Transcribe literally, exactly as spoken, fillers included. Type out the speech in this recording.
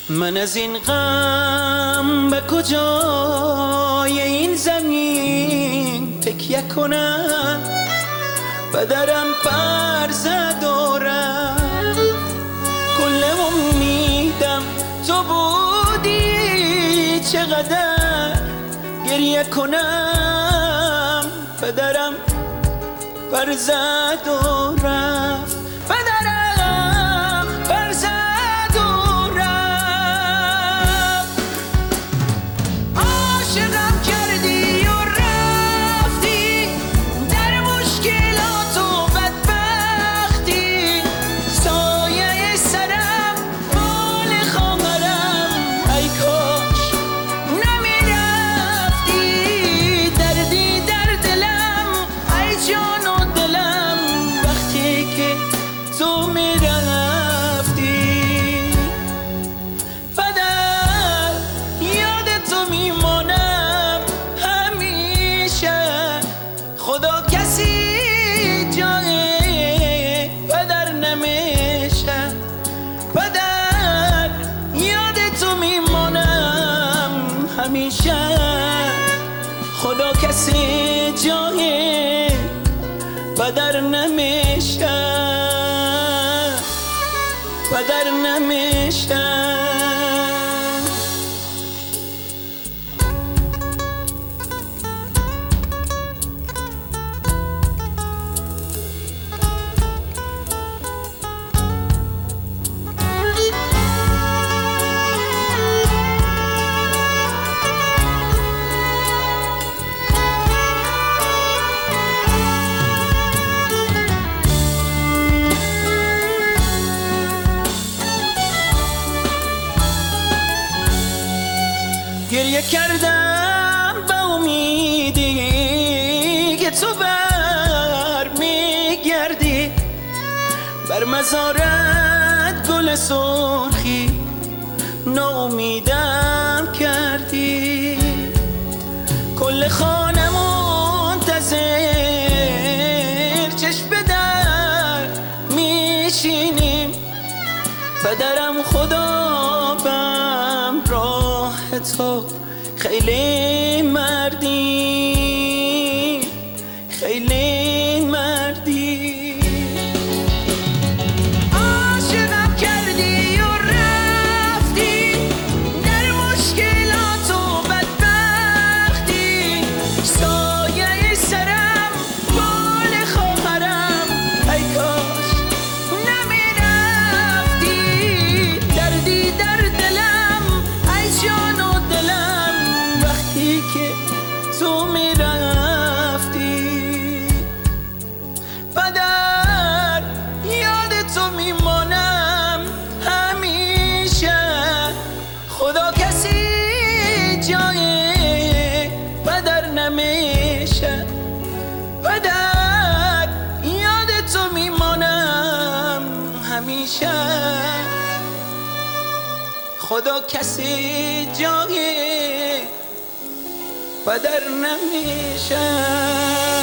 من از این غم به کجای این زمین تکیه کنم؟ پدرم پر زد و رفت، کل امیدم تو بودی، چقدر گریه کنم؟ پدرم پر زد و رفت، پدرم پر زد و رفت. عاشقم کردی و رفتی، در مشکلات و بدبختی، سایه سرم بال خواهرم، ای کاش نمیرفتی. دردی در دلم، ای جان و دلم، وقتی که تو میرفتی. پدر یاد تو میمانم همیشه، خدا کسی جای پدر نمیشه. پدر یاد تو میمانم همیشه، خدا کسی جای پدر نمیشه، پدر نمیشه. گریه کردم به امیدی که تو بر میگردی، بر مزارت گل سرخی ناامیدم کردی. کل خانه منتظر چشم به در میشینیم، پدرم خدا بم راه تو خیلی مردی، خیلی مردی. عاشقم کردی و رفتی، در مشکلات و بدبختی، سایه سرم بال خواهرم، ای کاش نمیرفتی. دردی در دلم، ای جان و دلم، وقتی که تو میرفتی. پدر یاد تو میمانم همیشه، خدا کسی جای پدر نمیشه. پدر یاد تو میمانم همیشه، خدا کسی جای پدر نمیشه.